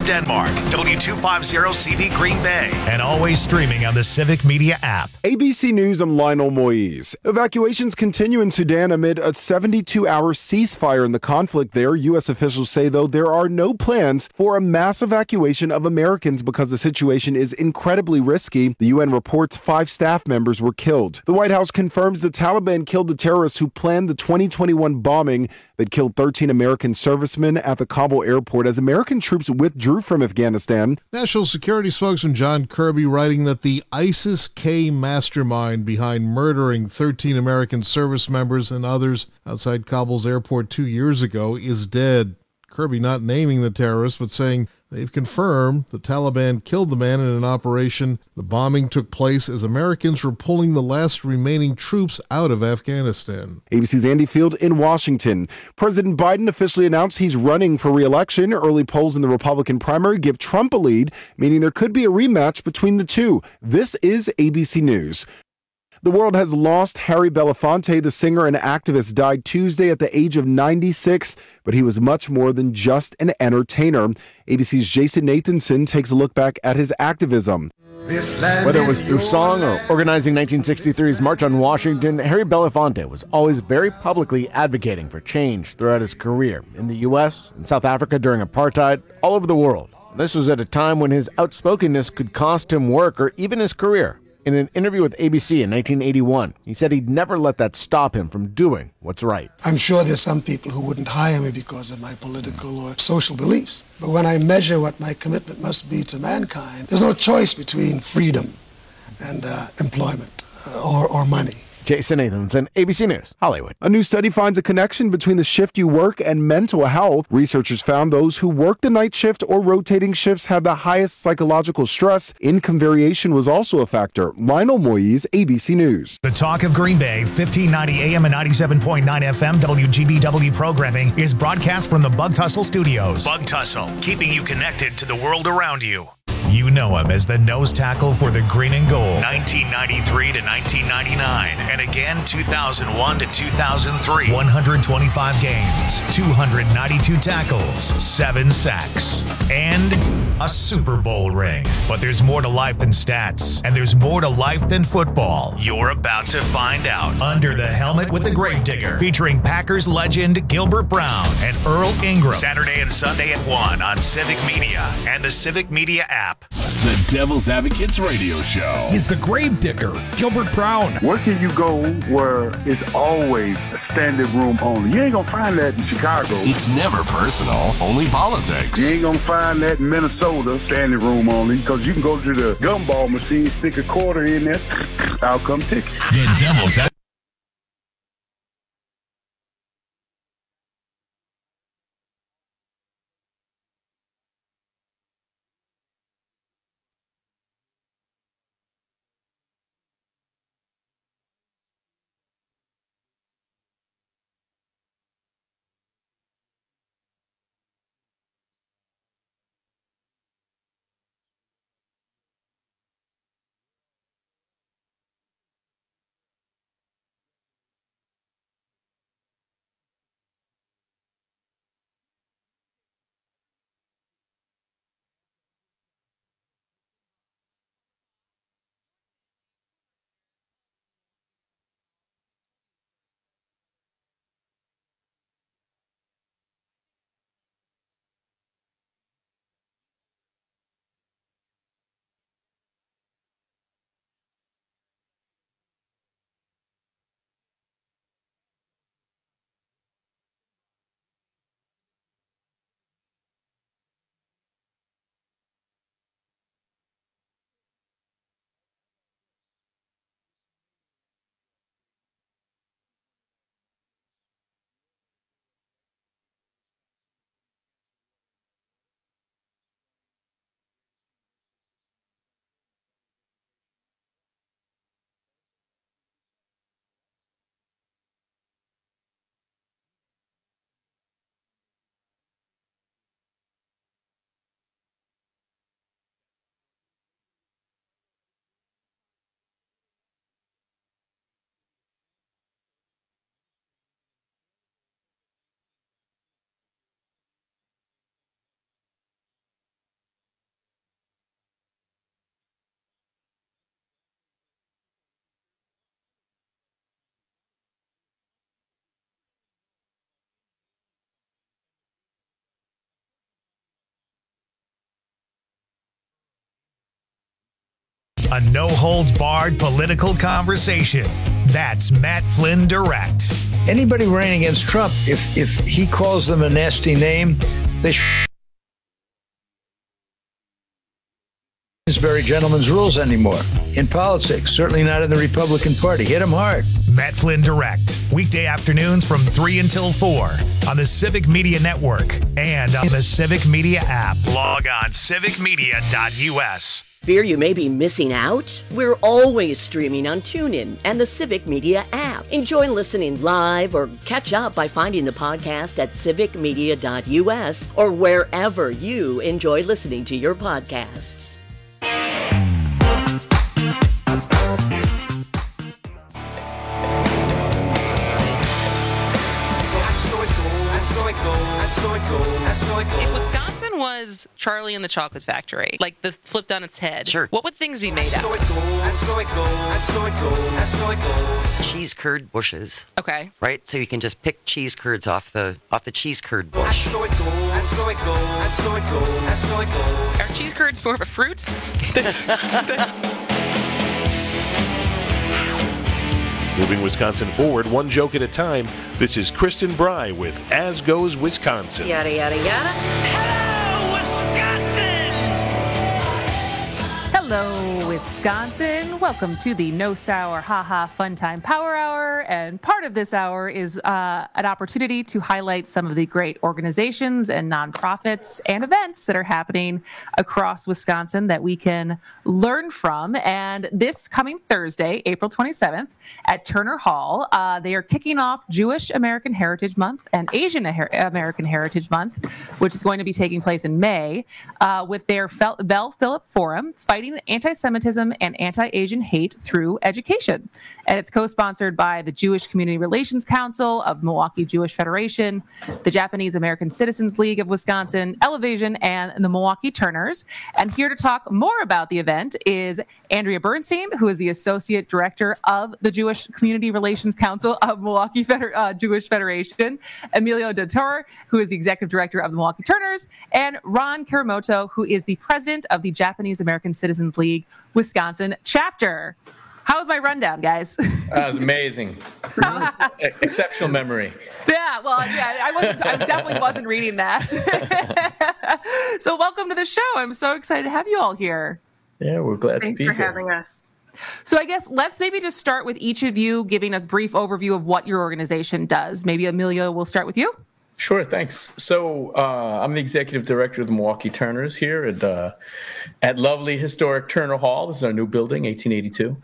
Denmark, W250CV Green Bay, and always streaming on the Civic Media app. ABC News, I'm Lionel Moise. Evacuations continue in Sudan amid a 72-hour ceasefire in the conflict there. U.S. officials say, though, there are no plans for a mass evacuation of Americans because the situation is incredibly risky. The UN reports 5 staff members were killed. The White House confirms the Taliban killed the terrorists who planned the 2021 bombing that killed 13 American servicemen at the Kabul airport as American troops withdrew from Afghanistan. National Security spokesman John Kirby writing that the ISIS-K mastermind behind murdering 13 American service members and others outside Kabul's airport 2 years ago is dead. Kirby not naming the terrorist, but saying they've confirmed the Taliban killed the man in an operation. The bombing took place as Americans were pulling the last remaining troops out of Afghanistan. ABC's Andy Field in Washington. President Biden officially announced he's running for re-election. Early polls in the Republican primary give Trump a lead, meaning there could be a rematch between the two. This is ABC News. The world has lost Harry Belafonte. The singer and activist died Tuesday at the age of 96, but he was much more than just an entertainer. ABC's Jason Nathanson takes a look back at his activism. Whether it was through song or organizing 1963's March on Washington, Harry Belafonte was always very publicly advocating for change throughout his career in the U.S., in South Africa during apartheid, all over the world. This was at a time when his outspokenness could cost him work or even his career. In an interview with ABC in 1981, he said he'd never let that stop him from doing what's right. I'm sure there's some people who wouldn't hire me because of my political or social beliefs. But when I measure what my commitment must be to mankind, there's no choice between freedom and employment or money. Jason Nathanson, ABC News, Hollywood. A new study finds a connection between the shift you work and mental health. Researchers found those who work the night shift or rotating shifts have the highest psychological stress. Income variation was also a factor. Lionel Moise, ABC News. The Talk of Green Bay, 1590 AM and 97.9 FM WGBW programming is broadcast from the Bug Tussle Studios. Bug Tussle, keeping you connected to the world around you. You know him as the nose tackle for the Green and Gold, 1993 to 1999, and again 2001 to 2003. 125 games, 292 tackles, 7 sacks, and a Super Bowl ring. But there's more to life than stats, and there's more to life than football. You're about to find out. Under the Helmet with the Gravedigger, featuring Packers legend Gilbert Brown and Earl Ingram. Saturday and Sunday at 1 on Civic Media and the Civic Media app. The Devil's Advocates Radio Show. He's the Gravedigger, Gilbert Brown. Where can you go where it's always a standing room only? You ain't gonna find that in Chicago. It's never personal, only politics. You ain't gonna find that in Minnesota, standing room only, because you can go to the gumball machine, stick a quarter in there, out come ticket. The Devil's Advocates. A no-holds-barred political conversation. That's Matt Flynn Direct. Anybody running against Trump, if he calls them a nasty name, they it's very gentleman's rules anymore. In politics, certainly not in the Republican Party. Hit him hard. Matt Flynn Direct. Weekday afternoons from 3 until 4 on the Civic Media Network and on the Civic Media app. Log on civicmedia.us. Fear you may be missing out? We're always streaming on TuneIn and the Civic Media app. Enjoy listening live or catch up by finding the podcast at civicmedia.us or wherever you enjoy listening to your podcasts. If Wisconsin was Charlie and the Chocolate Factory, like the flipped on its head, sure, what would things be made out of? Cheese curd bushes. Okay. Right? So you can just pick cheese curds off the cheese curd bush. Are cheese curds more of a fruit? Moving Wisconsin forward, one joke at a time. This is Kristen Bry with As Goes Wisconsin. Yada, yada, yada. Hello, Wisconsin! Hello, Wisconsin. Welcome to the No Sour Haha Fun Time Power Hour. And part of this hour is an opportunity to highlight some of the great organizations and nonprofits and events that are happening across Wisconsin that we can learn from. And this coming Thursday, April 27th at Turner Hall, they are kicking off Jewish American Heritage Month and Asian American Heritage Month, which is going to be taking place in May, with their Bell Philip Forum, Fighting Anti-Semitism and Anti-Asian Hate Through Education. And it's co-sponsored by the Jewish Community Relations Council of Milwaukee Jewish Federation, the Japanese American Citizens League of Wisconsin, Elevation, and the Milwaukee Turners. And here to talk more about the event is Andrea Bernstein, who is the Associate Director of the Jewish Community Relations Council of Milwaukee Jewish Federation, Emilio Dottore, who is the Executive Director of the Milwaukee Turners, and Ron Karamoto, who is the President of the Japanese American Citizens League Wisconsin chapter. How was my rundown, guys? That was amazing. Exceptional memory. Yeah, well, yeah, I definitely wasn't reading that. So welcome to the show. I'm so excited to have you all here. Yeah, we're glad to be here. Thanks for having us. So I guess let's maybe just start with each of you giving a brief overview of what your organization does. Maybe Emilio, we'll start with you. Sure, thanks. So I'm the executive director of the Milwaukee Turners here at lovely historic Turner Hall. This is our new building, 1882.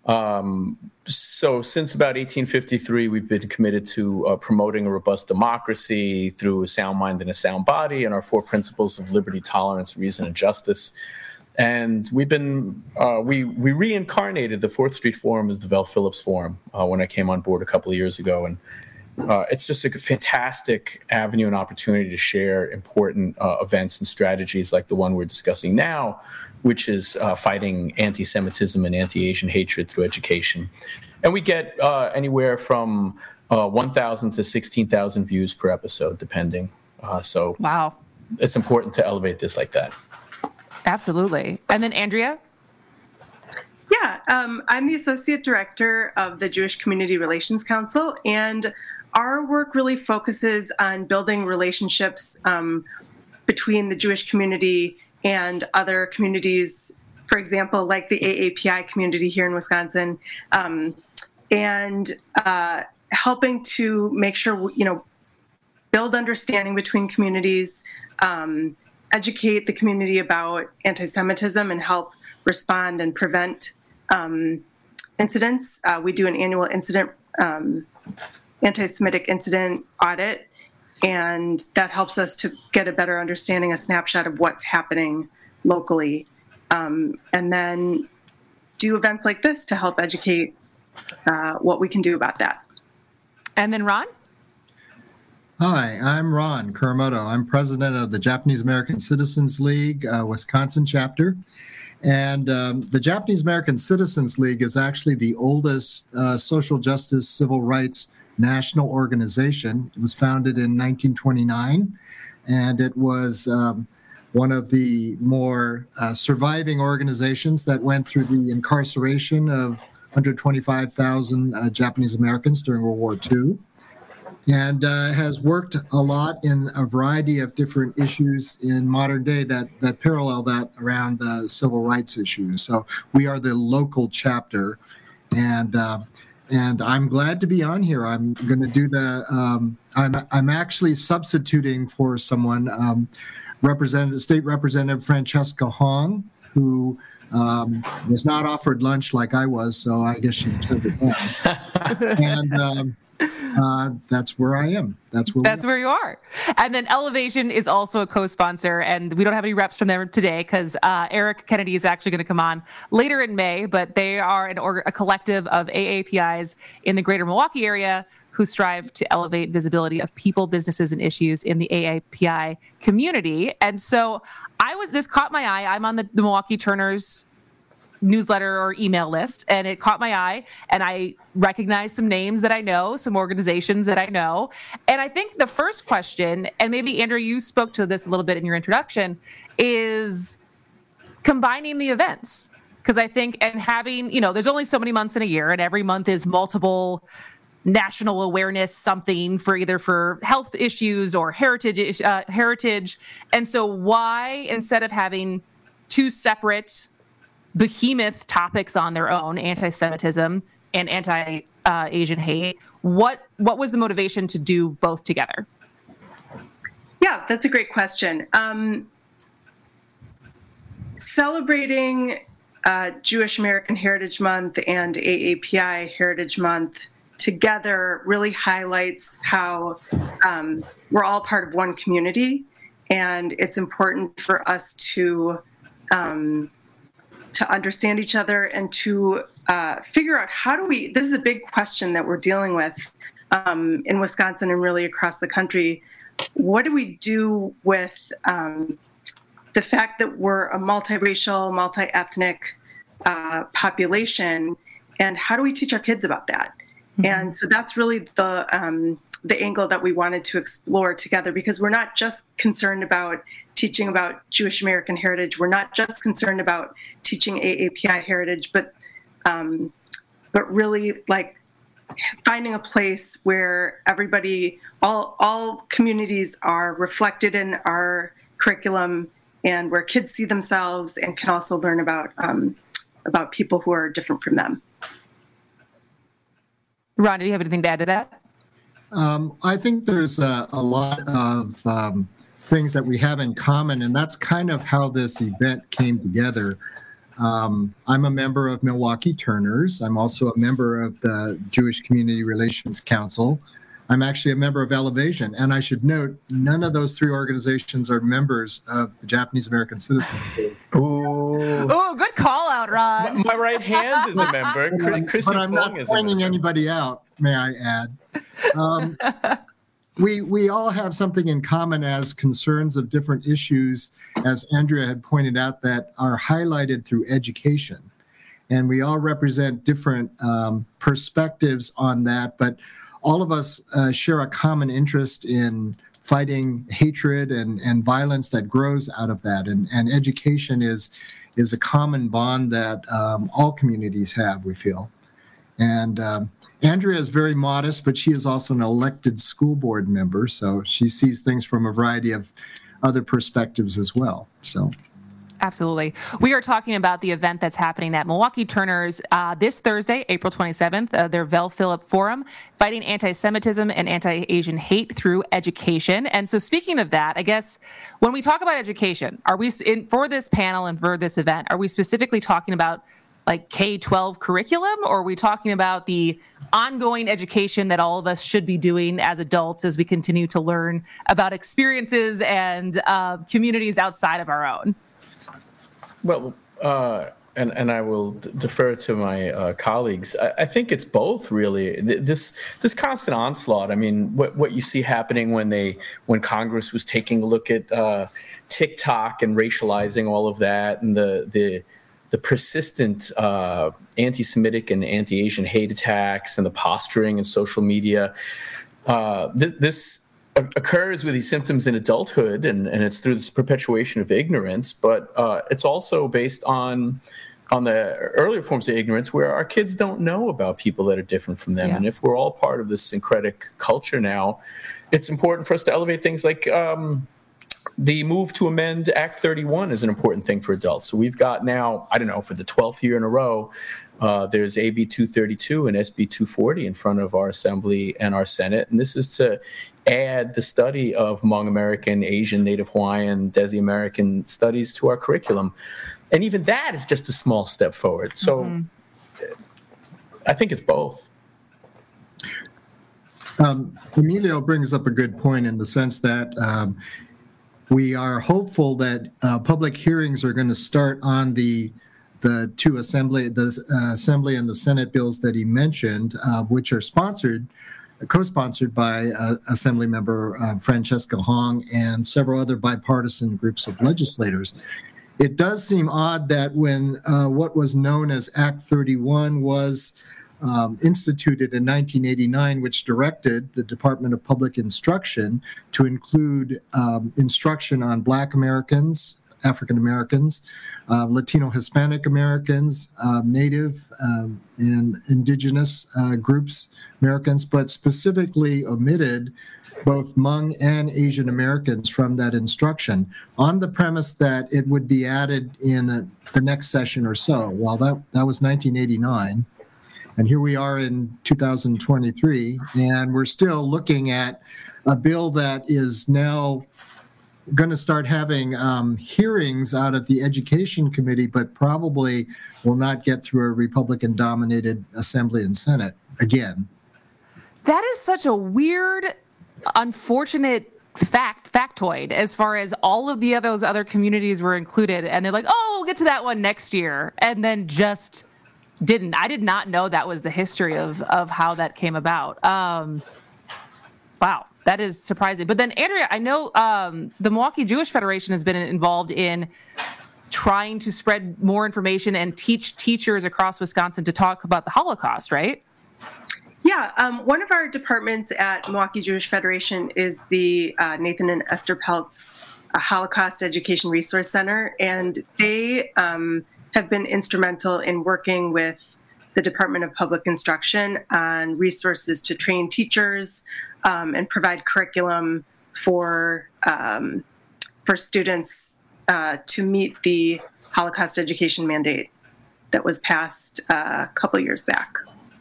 So since about 1853, we've been committed to promoting a robust democracy through a sound mind and a sound body, and our four principles of liberty, tolerance, reason, and justice. And we've been we reincarnated the 4th Street Forum as the Bell Phillips Forum when I came on board a couple of years ago, and it's just a fantastic avenue and opportunity to share important events and strategies like the one we're discussing now, which is fighting anti-Semitism and anti-Asian hatred through education. And we get anywhere from 1,000 to 16,000 views per episode, depending. So wow, it's important to elevate this like that. Absolutely. And then Andrea? Yeah, I'm the Associate Director of the Jewish Community Relations Council, and our work really focuses on building relationships between the Jewish community and other communities, for example, like the AAPI community here in Wisconsin, and helping to make sure, build understanding between communities, educate the community about anti-Semitism and help respond and prevent incidents. We do an annual anti-Semitic incident audit, and that helps us to get a better understanding, a snapshot of what's happening locally, and then do events like this to help educate what we can do about that. And then Ron? Hi, I'm Ron Kuramoto. I'm president of the Japanese American Citizens League, Wisconsin chapter. And the Japanese American Citizens League is actually the oldest social justice, civil rights national organization. It was founded in 1929, and it was one of the more surviving organizations that went through the incarceration of 125,000 Japanese Americans during World War II, and has worked a lot in a variety of different issues in modern day that parallel that around civil rights issues. So we are the local chapter, and I'm glad to be on here. I'm going to do I'm actually substituting for someone, State Representative Francesca Hong, who was not offered lunch like I was, so I guess she turned it down. And that's where I am. That's where you are. And then Elevation is also a co-sponsor, and we don't have any reps from them today because Eric Kennedy is actually going to come on later in May, but they are a collective of AAPIs in the greater Milwaukee area who strive to elevate visibility of people, businesses, and issues in the AAPI community. And so this caught my eye. I'm on the Milwaukee Turners newsletter or email list, and it caught my eye, and I recognized some names that I know, some organizations that I know. And I think the first question, and maybe Andrew, you spoke to this a little bit in your introduction, is combining the events. Because I think, and having, there's only so many months in a year, and every month is multiple national awareness, something for health issues or heritage. And so why, instead of having two separate behemoth topics on their own, anti-Semitism and anti-Asian hate, what was the motivation to do both together? Yeah, that's a great question. Celebrating Jewish American Heritage Month and AAPI Heritage Month together really highlights how we're all part of one community, and it's important for us to understand each other and to figure out this is a big question that we're dealing with in Wisconsin and really across the country. What do we do with the fact that we're a multiracial, multi-ethnic population, and how do we teach our kids about that? Mm-hmm. And so that's really the angle that we wanted to explore together, because we're not just concerned about teaching about Jewish American heritage. We're not just concerned about teaching AAPI heritage, but really like finding a place where everybody, all communities are reflected in our curriculum, and where kids see themselves and can also learn about people who are different from them. Ron, do you have anything to add to that? I think there's a lot of things that we have in common, and that's kind of how this event came together. I'm a member of Milwaukee Turners. I'm also a member of the Jewish Community Relations Council. I'm actually a member of Elevation, and I should note, none of those three organizations are members of the Japanese American Citizens League. Oh, good call out, Ron. My right hand is a member. But I'm not pointing anybody out, may I add. We all have something in common as concerns of different issues, as Andrea had pointed out, that are highlighted through education. And we all represent different perspectives on that, but all of us share a common interest in fighting hatred and violence that grows out of that. And education is a common bond that all communities have, we feel. And Andrea is very modest, but she is also an elected school board member, so she sees things from a variety of other perspectives as well. So. Absolutely. We are talking about the event that's happening at Milwaukee Turners this Thursday, April 27th, their Vel Phillip Forum, Fighting Anti-Semitism and Anti-Asian Hate Through Education. And so speaking of that, I guess when we talk about education, are we for this panel and for this event, are we specifically talking about like K-12 curriculum, or are we talking about the ongoing education that all of us should be doing as adults as we continue to learn about experiences and communities outside of our own? Well, and I will defer to my colleagues. I think it's both, really. This constant onslaught. I mean, what you see happening when Congress was taking a look at TikTok and racializing all of that, and the persistent anti-Semitic and anti-Asian hate attacks and the posturing in social media. This occurs with these symptoms in adulthood, and it's through this perpetuation of ignorance, but it's also based on the earlier forms of ignorance where our kids don't know about people that are different from them. Yeah. And if we're all part of this syncretic culture now, it's important for us to elevate things like the move to amend Act 31 is an important thing for adults. So we've got now, I don't know, for the 12th year in a row, there's AB 232 and SB 240 in front of our Assembly and our Senate. And this is to add the study of Hmong American, Asian, Native Hawaiian, Desi American studies to our curriculum. And even that is just a small step forward. So I think it's both. Emilio brings up a good point in the sense that we are hopeful that public hearings are going to start on the two Assembly and the Senate bills that he mentioned, which are co-sponsored by Assembly member Francesca Hong and several other bipartisan groups of legislators. It does seem odd that when what was known as Act 31 was instituted in 1989, which directed the Department of Public Instruction to include instruction on Black Americans, African Americans, Latino Hispanic Americans, Native and Indigenous groups, Americans, but specifically omitted both Hmong and Asian Americans from that instruction on the premise that it would be added in the next session or so. Well, that was 1989. And here we are in 2023, and we're still looking at a bill that is now going to start having hearings out of the Education Committee, but probably will not get through a Republican-dominated Assembly and Senate again. That is such a weird, unfortunate factoid as far as all of those other communities were included, and they're like, oh, we'll get to that one next year, and then just didn't. I did not know that was the history of how that came about. Wow. That is surprising. But then, Andrea, I know the Milwaukee Jewish Federation has been involved in trying to spread more information and teach teachers across Wisconsin to talk about the Holocaust, right? Yeah. One of our departments at Milwaukee Jewish Federation is the Nathan and Esther Peltz Holocaust Education Resource Center, and they have been instrumental in working with the Department of Public Instruction on resources to train teachers and provide curriculum for students to meet the Holocaust education mandate that was passed a couple years back.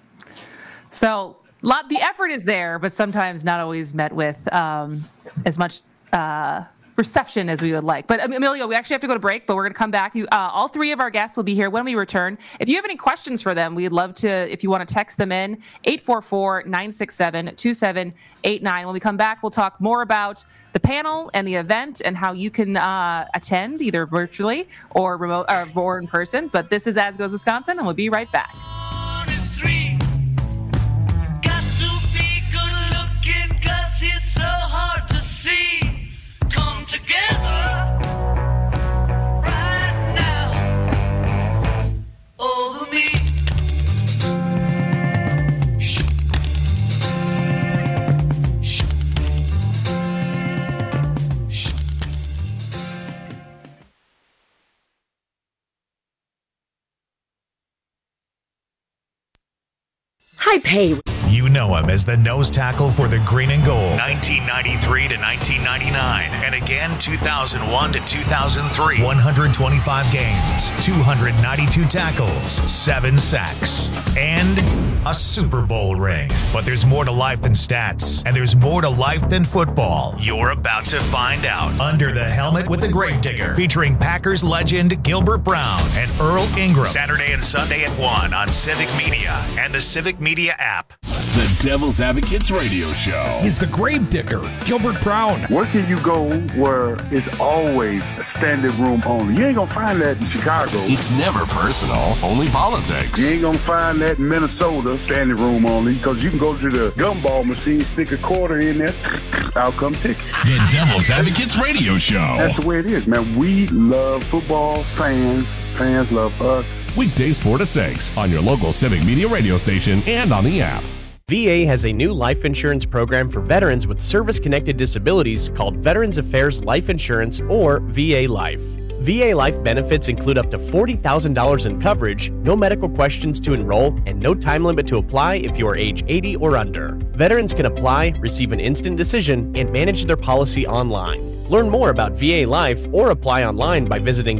So the effort is there, but sometimes not always met with as much reception as we would like. But Emilio, we actually have to go to break, but we're going to come back. All three of our guests will be here when we return. If you have any questions for them, we'd love to, if you want to text them in, 844-967-2789. When we come back, we'll talk more about the panel and the event and how you can attend either virtually or remote or in person. But this is As Goes Wisconsin, and we'll be right back. Together right now over me. High pay. You know him as the nose tackle for the Green and Gold, 1993 to 1999, and again 2001 to 2003. 125 games, 292 tackles, 7 sacks, and a Super Bowl ring. But there's more to life than stats, and there's more to life than football. You're about to find out. Under the Helmet with the Gravedigger, featuring Packers legend Gilbert Brown and Earl Ingram. Saturday and Sunday at 1 on Civic Media and the Civic Media app. The Devil's Advocates Radio Show. He's the Gravedigger, Gilbert Brown. Where can you go where it's always a standing room only? You ain't gonna find that in Chicago. It's never personal, only politics. You ain't gonna find that in Minnesota, standing room only, because you can go to the gumball machine, stick a quarter in there, out come ticket. The Devil's Advocates Radio Show. That's the way it is, man. We love football, fans love us. Weekdays 4 to 6 on your local Civic Media radio station and on the app. VA has a new life insurance program for veterans with service-connected disabilities called Veterans Affairs Life Insurance, or VA Life. VA Life benefits include up to $40,000 in coverage, no medical questions to enroll, and no time limit to apply if you are age 80 or under. Veterans can apply, receive an instant decision, and manage their policy online. Learn more about VA Life or apply online by visiting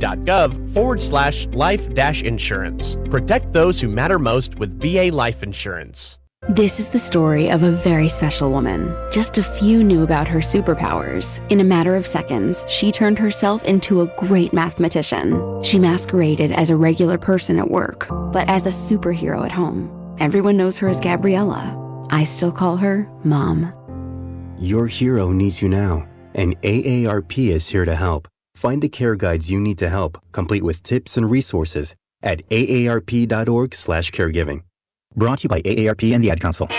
va.gov/life-insurance. Protect those who matter most with VA Life Insurance. This is the story of a very special woman. Just a few knew about her superpowers. In a matter of seconds, she turned herself into a great mathematician. She masqueraded as a regular person at work, but as a superhero at home. Everyone knows her as Gabriella. I still call her Mom. Your hero needs you now, and AARP is here to help. Find the care guides you need to help, complete with tips and resources at aarp.org/caregiving. Brought to you by AARP and the Ad Council.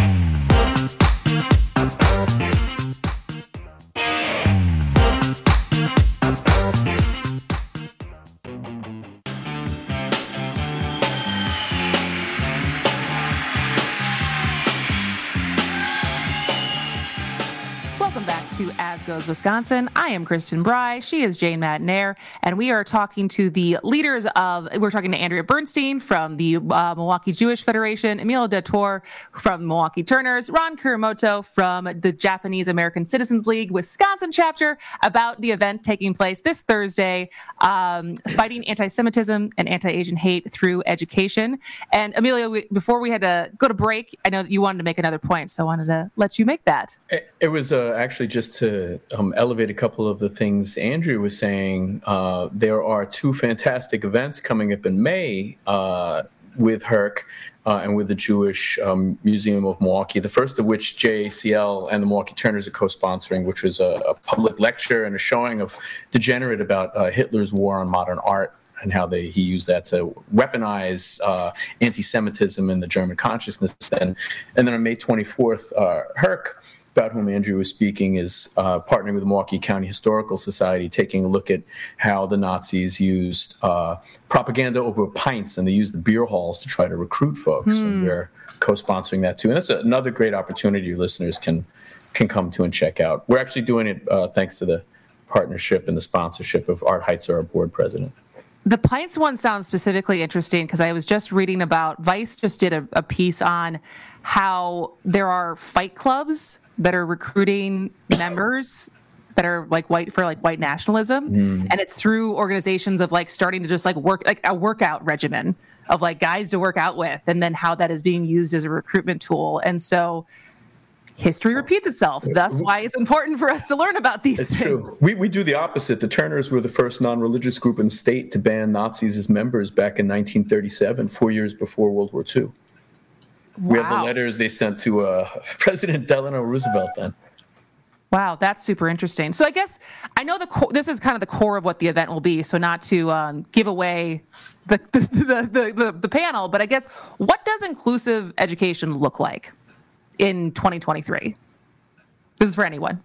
Welcome back to As Goes Wisconsin. I am Kristen Bry. She is Jane Madnair. And we are talking to the leaders we're talking to Andrea Bernstein from the Milwaukee Jewish Federation, Emilio Detour from Milwaukee Turners, Ron Kuramoto from the Japanese American Citizens League Wisconsin chapter about the event taking place this Thursday, fighting anti-Semitism and anti-Asian hate through education. And Emilio, before we had to go to break, I know that you wanted to make another point, so I wanted to let you make that. It was actually just to elevate a couple of the things Andrew was saying. There are two fantastic events coming up in May with HERC and with the Jewish Museum of Milwaukee, the first of which JACL and the Milwaukee Turners are co-sponsoring, which was a public lecture and a showing of Degenerate about Hitler's war on modern art and how he used that to weaponize anti-Semitism in the German consciousness. And then on May 24th, HERC, about whom Andrew was speaking, is partnering with the Milwaukee County Historical Society, taking a look at how the Nazis used propaganda over pints, and they used the beer halls to try to recruit folks. And we're co-sponsoring that too. And that's another great opportunity your listeners can come to and check out. We're actually doing it thanks to the partnership and the sponsorship of Art Heitzer, our board president. The pints one sounds specifically interesting because I was just reading about, Vice just did a piece on how there are fight clubs that are recruiting members that are white nationalism. And it's through organizations of starting to just work a workout regimen of guys to work out with, and then how that is being used as a recruitment tool. And so history repeats itself. That's why it's important for us to learn about these things. It's true. We do the opposite. The Turners were the first non-religious group in the state to ban Nazis as members back in 1937, 4 years before World War II. We have the letters they sent to President Delano Roosevelt then. Wow, that's super interesting. So I guess I know this is kind of the core of what the event will be, so not to give away the panel, but I guess what does inclusive education look like in 2023? This is for anyone.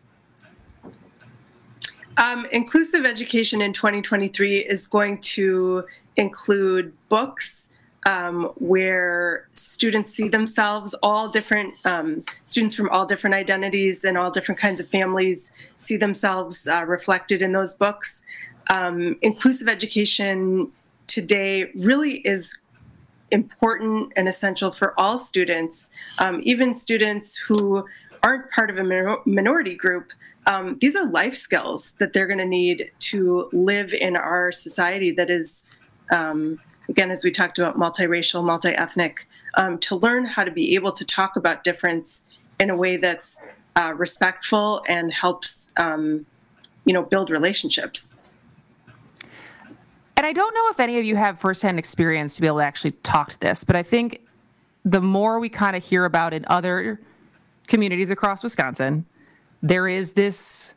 Inclusive education in 2023 is going to include books where students see themselves, all different students from all different identities and all different kinds of families see themselves reflected in those books. Inclusive education today really is important and essential for all students, even students who aren't part of a minority group. These are life skills that they're going to need to live in our society that is, again, as we talked about, multiracial, multi-ethnic, to learn how to be able to talk about difference in a way that's respectful and helps, build relationships. And I don't know if any of you have firsthand experience to be able to actually talk to this, but I think the more we kind of hear about in other communities across Wisconsin, there is this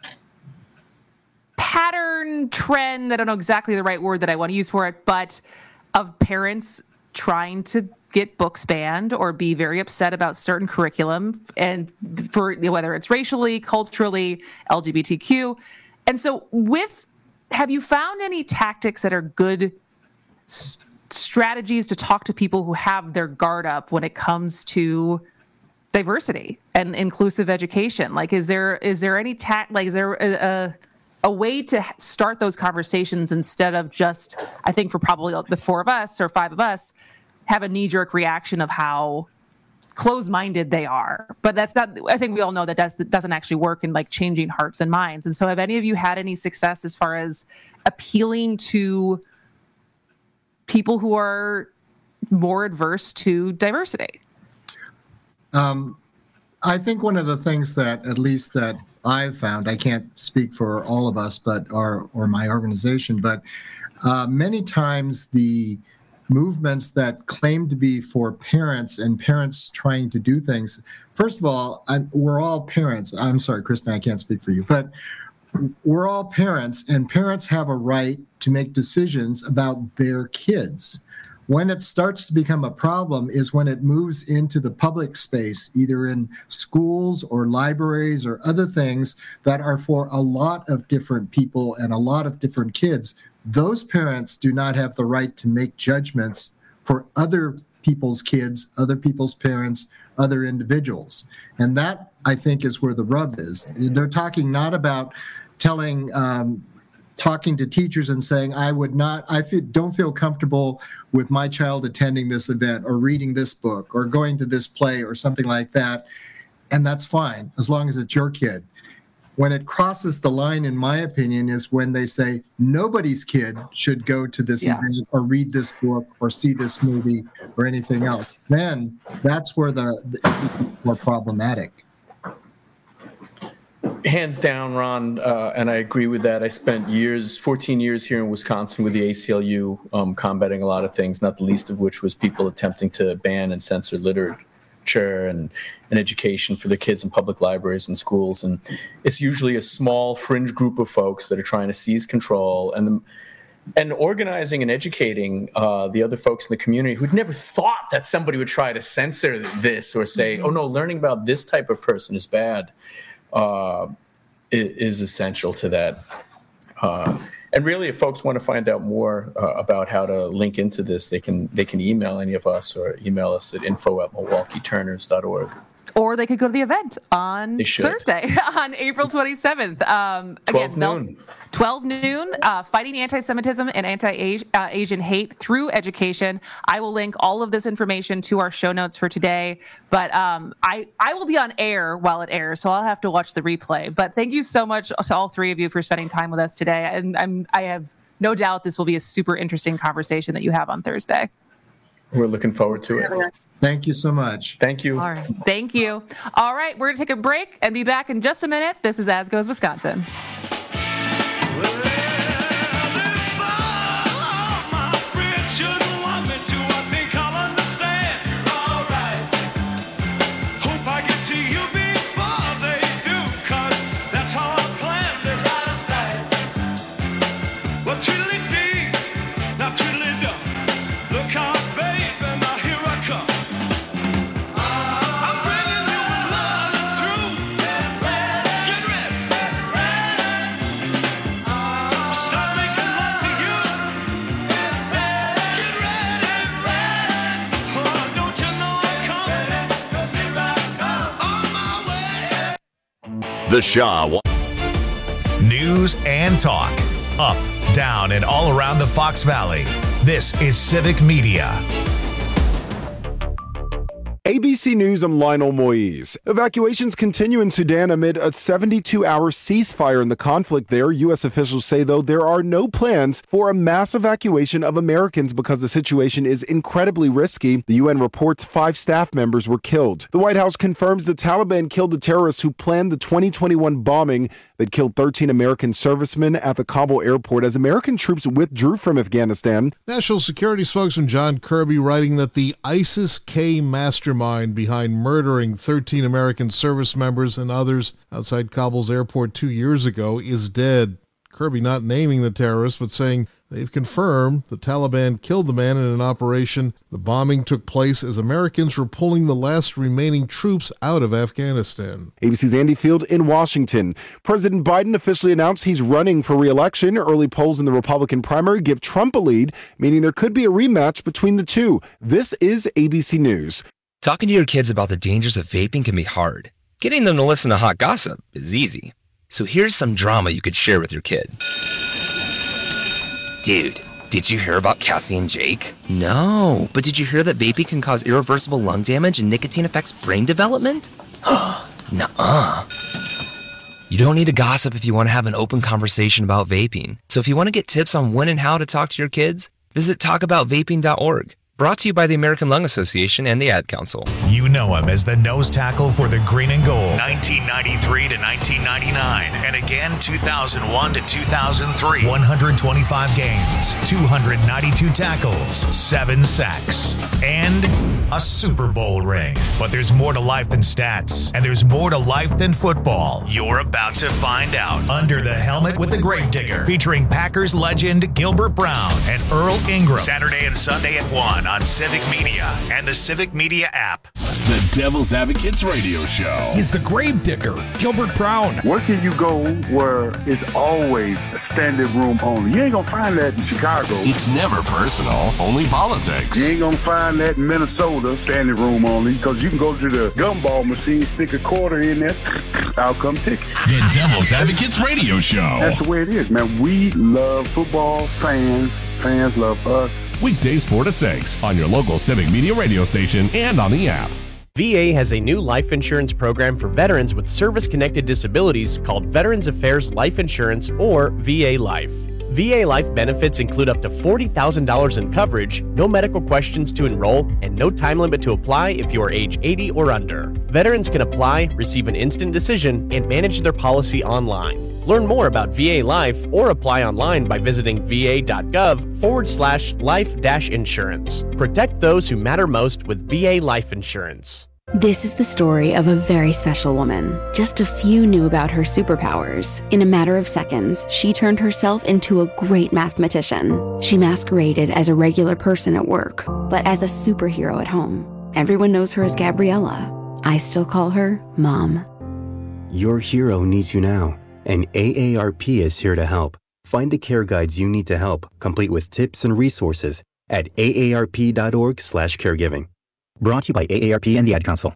pattern, trend, I don't know exactly the right word that I want to use for it, but of parents trying to get books banned or be very upset about certain curriculum, and for whether it's racially, culturally, LGBTQ. And so have you found any tactics that are good strategies to talk to people who have their guard up when it comes to diversity and inclusive education? Like, is there any is there a way to start those conversations instead of just, I think for probably the four of us or five of us, have a knee-jerk reaction of how closed-minded they are? But that's not, I think we all know that doesn't actually work in like changing hearts and minds. And so have any of you had any success as far as appealing to people who are more adverse to diversity? I think one of the things that, at least that I've found, I can't speak for all of us, but or my organization, but many times the movements that claim to be for parents and parents trying to do things, first of all, we're all parents. I'm sorry, Kristen, I can't speak for you, but we're all parents, and parents have a right to make decisions about their kids. When it starts to become a problem is when it moves into the public space, either in schools or libraries or other things that are for a lot of different people and a lot of different kids. Those parents do not have the right to make judgments for other people's kids, other people's parents, other individuals. And that, I think, is where the rub is. They're talking not about talking to teachers and saying, don't feel comfortable with my child attending this event or reading this book or going to this play or something like that. And that's fine, as long as it's your kid. When it crosses the line, in my opinion, is when they say nobody's kid should go to this event or read this book or see this movie or anything else. Then that's where the more problematic. Hands down, Ron, and I agree with that. I spent 14 years here in Wisconsin with the ACLU, combating a lot of things, not the least of which was people attempting to ban and censor literature and education for the kids in public libraries and schools. And it's usually a small fringe group of folks that are trying to seize control and organizing and educating the other folks in the community who'd never thought that somebody would try to censor this or say, oh no, learning about this type of person is bad. Is essential to that. And really, if folks want to find out more about how to link into this, they can email any of us or email us at info@milwaukeeturners.org. Or they could go to the event on Thursday, on April 27th. 12 noon, fighting anti-Semitism and anti-Asian hate through education. I will link all of this information to our show notes for today. But I will be on air while it airs, so I'll have to watch the replay. But thank you so much to all three of you for spending time with us today. And I have no doubt this will be a super interesting conversation that you have on Thursday. We're looking forward to it. Thank you so much. Thank you. All right. Thank you. All right. We're going to take a break and be back in just a minute. This is As Goes Wisconsin. The Shaw. News and talk. Up, down, and all around the Fox Valley. This is Civic Media. ABC News, I'm Lionel Moise. Evacuations continue in Sudan amid a 72-hour ceasefire in the conflict there. U.S. officials say, though, there are no plans for a mass evacuation of Americans because the situation is incredibly risky. The UN reports 5 staff members were killed. The White House confirms the Taliban killed the terrorists who planned the 2021 bombing that killed 13 American servicemen at the Kabul airport as American troops withdrew from Afghanistan. National Security spokesman John Kirby writing that the ISIS-K mastermind behind murdering 13 American service members and others outside Kabul's airport 2 years ago is dead. Kirby not naming the terrorists, but saying They've confirmed the Taliban killed the man in an operation. The bombing took place as Americans were pulling the last remaining troops out of Afghanistan. ABC's Andy Field in Washington. President Biden officially announced he's running for re-election. Early polls in the Republican primary give Trump a lead, meaning there could be a rematch between the two. This is ABC News. Talking to your kids about the dangers of vaping can be hard. Getting them to listen to hot gossip is easy. So here's some drama you could share with your kid. Dude, did you hear about Cassie and Jake? No, but did you hear that vaping can cause irreversible lung damage and nicotine affects brain development? Nuh-uh. You don't need to gossip if you want to have an open conversation about vaping. So if you want to get tips on when and how to talk to your kids, visit talkaboutvaping.org. Brought to you by the American Lung Association and the Ad Council. You know him as the nose tackle for the Green and Gold, 1993 to 1999, and again 2001 to 2003. 125 games, 292 tackles, 7 sacks, and a Super Bowl ring. But there's more to life than stats, and there's more to life than football. You're about to find out. Under the Helmet with the Gravedigger, featuring Packers legend Gilbert Brown and Earl Ingram. Saturday and Sunday at 1 on Civic Media and the Civic Media app. The Devil's Advocates Radio Show. He's the Gravedigger, Gilbert Brown. Where can you go where it's always a standing room only? You ain't gonna find that in Chicago. It's never personal, only politics. You ain't gonna find that in Minnesota, standing room only, because you can go to the gumball machine, stick a quarter in there, out come ticket. The Devil's Advocates Radio Show. That's the way it is, man. We love football, fans love us. Weekdays 4 to 6 on your local Civic Media radio station and on the app. VA has a new life insurance program for veterans with service-connected disabilities called Veterans Affairs Life Insurance, or VA Life. VA Life benefits include up to $40,000 in coverage, no medical questions to enroll, and no time limit to apply if you are age 80 or under. Veterans can apply, receive an instant decision, and manage their policy online. Learn more about VA Life or apply online by visiting va.gov/life-insurance. Protect those who matter most with VA Life Insurance. This is the story of a very special woman. Just a few knew about her superpowers. In a matter of seconds, she turned herself into a great mathematician. She masqueraded as a regular person at work, but as a superhero at home. Everyone knows her as Gabriella. I still call her Mom. Your hero needs you now, and AARP is here to help. Find the care guides you need to help, complete with tips and resources at aarp.org/caregiving. Brought to you by AARP and the Ad Council.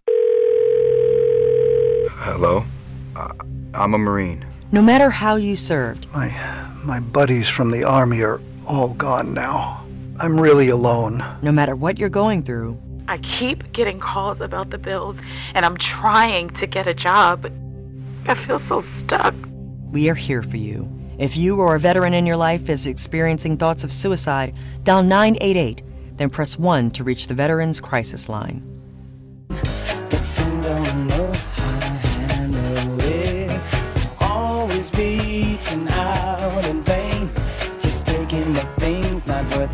Hello? I'm a Marine. No matter how you served. My buddies from the Army are all gone now. I'm really alone. No matter what you're going through. I keep getting calls about the bills, and I'm trying to get a job, but I feel so stuck. We are here for you. If you or a veteran in your life is experiencing thoughts of suicide, dial 988. Then press 1 to reach the Veterans Crisis Line. Always reaching out in vain, just taking the things not worth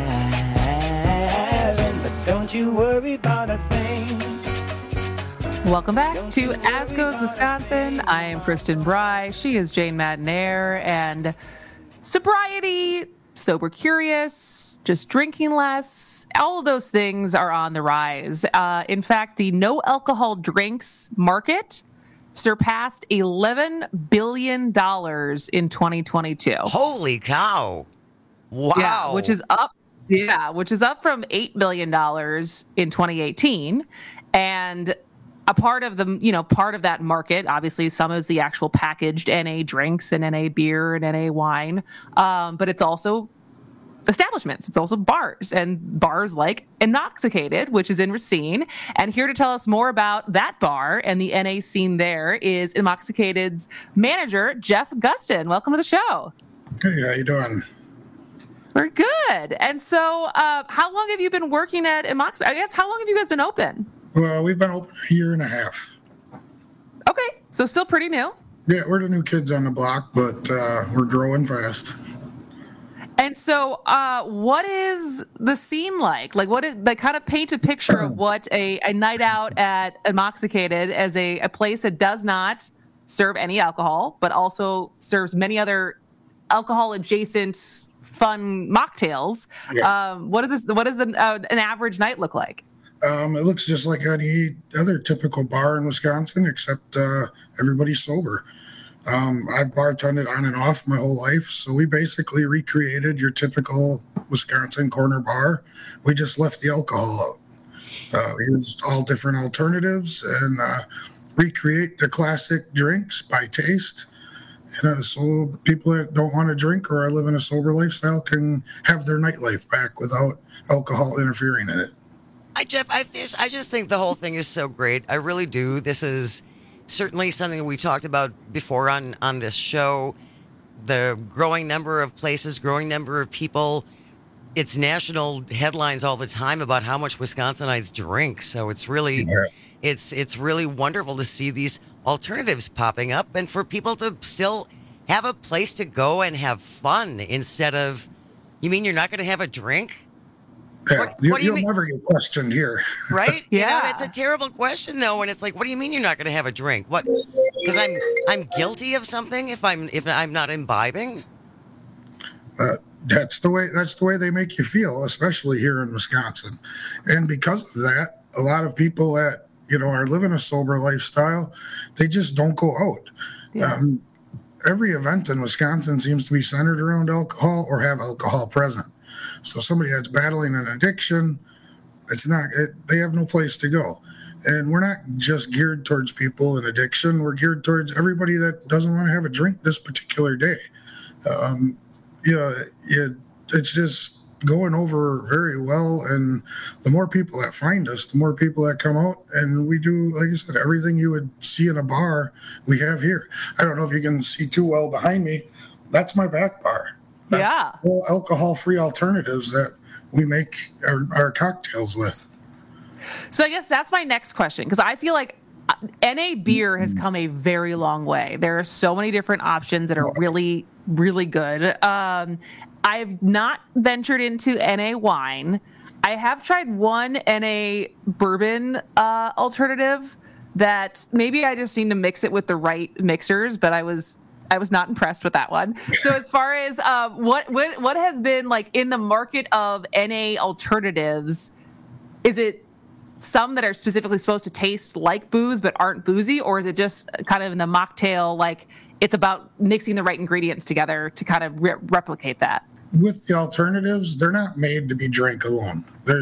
having. But don't you worry about a thing. Welcome back to As Goes Wisconsin. I am Kristen Bry. She is Jane Madinair. And sobriety, sober curious, just drinking less, all of those things are on the rise. In fact, the no alcohol drinks market surpassed $11 billion in 2022. Holy cow. Wow. Yeah, which is up from $8 billion in 2018. And a part of that market, obviously some is the actual packaged NA drinks and NA beer and NA wine. But it's also establishments. It's also bars, and bars like Intoxicated, which is in Racine. And here to tell us more about that bar and the NA scene there is Intoxicated's manager, Jeff Gustin. Welcome to the show. Hey, how you doing? We're good. And so how long have you been working at Intoxicated? I guess, how long have you guys been open? Well, we've been open a year and a half. Okay, so still pretty new. Yeah, we're the new kids on the block, but we're growing fast. And so what is the scene like? Kind of paint a picture of what a night out at Intoxicated as a place that does not serve any alcohol, but also serves many other alcohol adjacent fun mocktails. Yeah. What does an average night look like? It looks just like any other typical bar in Wisconsin, except everybody's sober. I've bartended on and off my whole life, so we basically recreated your typical Wisconsin corner bar. We just left the alcohol out. We used all different alternatives and recreate the classic drinks by taste. So people that don't want to drink or are living a sober lifestyle can have their nightlife back without alcohol interfering in it. Jeff, I just think the whole thing is so great. I really do. This is certainly something that we've talked about before on this show. The growing number of places, growing number of people. It's national headlines all the time about how much Wisconsinites drink. So it's really, it's really wonderful to see these alternatives popping up and for people to still have a place to go and have fun instead of, you mean you're not going to have a drink? Yeah, What do you you'll mean? never get questioned here. Right? Yeah. It's a terrible question though, and it's like, what do you mean you're not going to have a drink? What? Because I'm guilty of something if I'm not imbibing. That's the way they make you feel, especially here in Wisconsin. And because of that, a lot of people that are living a sober lifestyle, they just don't go out. Yeah. Every event in Wisconsin seems to be centered around alcohol or have alcohol present. So somebody that's battling an addiction, they have no place to go. And we're not just geared towards people in addiction. We're geared towards everybody that doesn't want to have a drink this particular day. It's just going over very well. And the more people that find us, the more people that come out. And we do, like I said, everything you would see in a bar, we have here. I don't know if you can see too well behind me. That's my back bar. That's alcohol-free alternatives that we make our cocktails with. So I guess that's my next question, because I feel like NA beer has come a very long way. There are so many different options that are really, really good. I've not ventured into NA wine. I have tried one NA bourbon alternative that maybe I just need to mix it with the right mixers, but I was not impressed with that one. So as far as what has been like in the market of NA alternatives, is it some that are specifically supposed to taste like booze but aren't boozy, or is it just kind of in the mocktail, like it's about mixing the right ingredients together to kind of replicate that? With the alternatives, they're not made to be drank alone.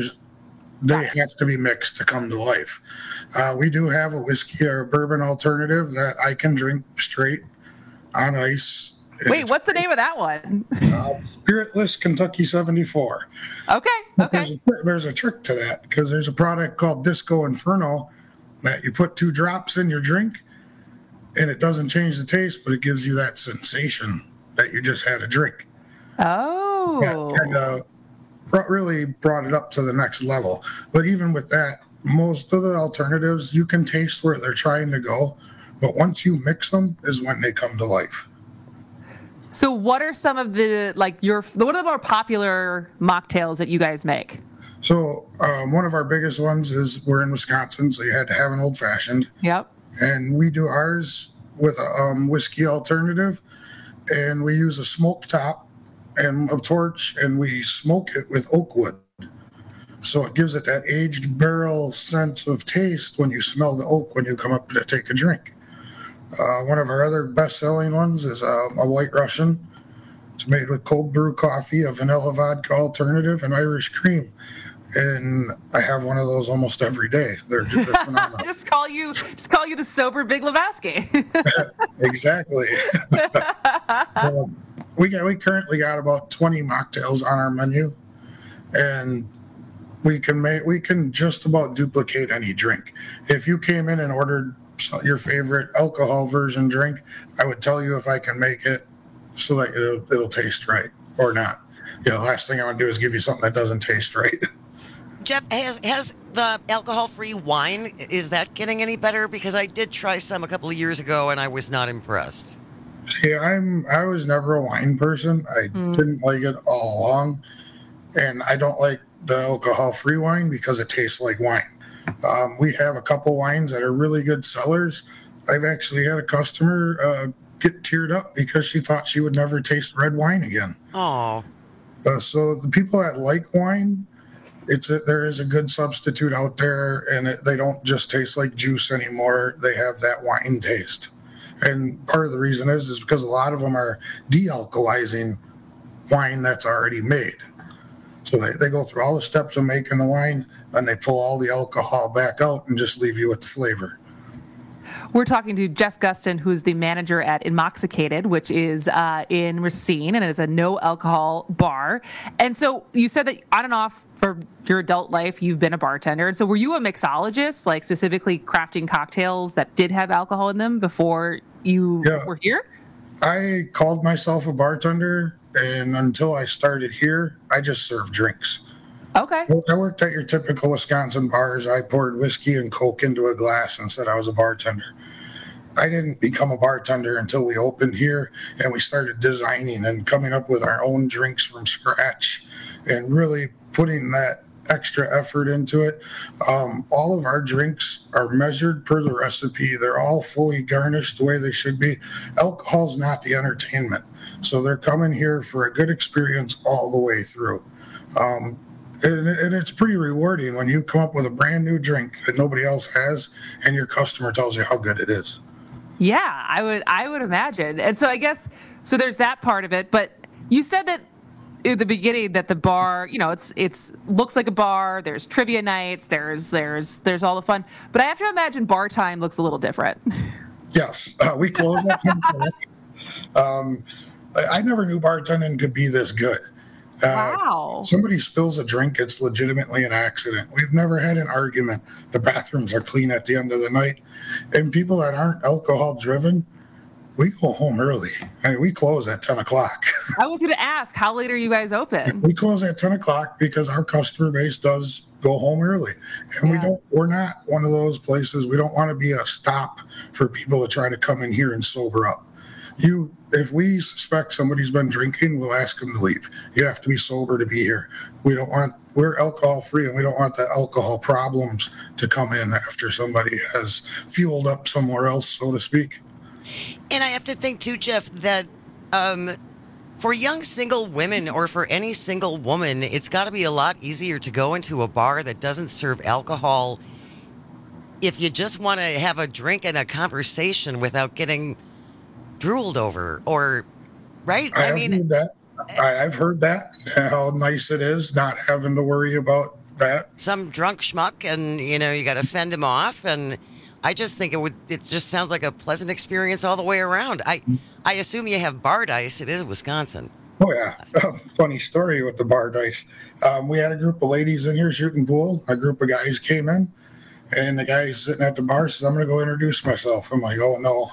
They have to be mixed to come to life. We do have a whiskey or a bourbon alternative that I can drink straight on ice. Wait, what's the name of that one? Spiritless Kentucky 74. Okay. There's a trick to that, because there's a product called Disco Inferno that you put 2 drops in your drink and it doesn't change the taste, but it gives you that sensation that you just had a drink. Oh. Yeah, and really brought it up to the next level. But even with that, most of the alternatives, you can taste where they're trying to go. But once you mix them is when they come to life. So what are some of the, what are the more popular mocktails that you guys make? So one of our biggest ones is, we're in Wisconsin, so you had to have an old fashioned. Yep. And we do ours with a whiskey alternative, and we use a smoke top and a torch, and we smoke it with oak wood. So it gives it that aged barrel sense of taste when you smell the oak when you come up to take a drink. One of our other best-selling ones is a White Russian. It's made with cold brew coffee, a vanilla vodka alternative, and Irish cream. And I have one of those almost every day. They're phenomenal. just call you the sober Big Lebowski. Exactly. We currently got about 20 mocktails on our menu, and we can just about duplicate any drink. If you came in and ordered your favorite alcohol version drink, I would tell you if I can make it so that it'll taste right or not. The last thing I want to do is give you something that doesn't taste right. Jeff, has the alcohol-free wine, is that getting any better? Because I did try some a couple of years ago and I was not impressed. See, I was never a wine person. I didn't like it all along, and I don't like the alcohol-free wine because it tastes like wine. We have a couple wines that are really good sellers. I've actually had a customer get teared up because she thought she would never taste red wine again. Oh. So the people that like wine, there is a good substitute out there, and they don't just taste like juice anymore. They have that wine taste. And part of the reason is because a lot of them are de-alkalizing wine that's already made. So they go through all the steps of making the wine, then they pull all the alcohol back out and just leave you with the flavor. We're talking to Jeff Gustin, who's the manager at Inmoxicated, which is in Racine, and it is a no-alcohol bar. And so you said that on and off for your adult life, you've been a bartender. And so were you a mixologist, like specifically crafting cocktails that did have alcohol in them before you were here? I called myself a bartender, and until I started here, I just served drinks. Okay. I worked at your typical Wisconsin bars. I poured whiskey and Coke into a glass and said I was a bartender. I didn't become a bartender until we opened here and we started designing and coming up with our own drinks from scratch and really putting that extra effort into it. All of our drinks are measured per the recipe. They're all fully garnished the way they should be. Alcohol's not the entertainment. So they're coming here for a good experience all the way through. And it's pretty rewarding when you come up with a brand new drink that nobody else has and your customer tells you how good it is. Yeah, I would imagine. And so I guess, so there's that part of it, but you said that at the beginning that the bar, it's looks like a bar, there's trivia nights, there's all the fun, but I have to imagine bar time looks a little different. Yes, we close at 10 o'clock. I never knew bartending could be this good. Wow. Somebody spills a drink, it's legitimately an accident. We've never had an argument. The bathrooms are clean at the end of the night. And people that aren't alcohol driven, we go home early. We close at 10 o'clock. I was going to ask, how late are you guys open? We close at 10 o'clock because our customer base does go home early. And we're not one of those places. We don't want to be a stop for people to try to come in here and sober up. If we suspect somebody's been drinking, we'll ask them to leave. You have to be sober to be here. We're alcohol free, and we don't want the alcohol problems to come in after somebody has fueled up somewhere else, so to speak. And I have to think too, Jeff, that for young single women or for any single woman, it's got to be a lot easier to go into a bar that doesn't serve alcohol if you just want to have a drink and a conversation without getting drooled over, or right? I've heard that, how nice it is not having to worry about that. Some drunk schmuck, and you got to fend him off, and I just think it just sounds like a pleasant experience all the way around. I assume you have bar dice. It is Wisconsin. Oh yeah. Funny story with the bar dice. We had a group of ladies in here shooting pool. A group of guys came in, and the guy sitting at the bar says, "I'm going to go introduce myself." I'm like, "Oh no."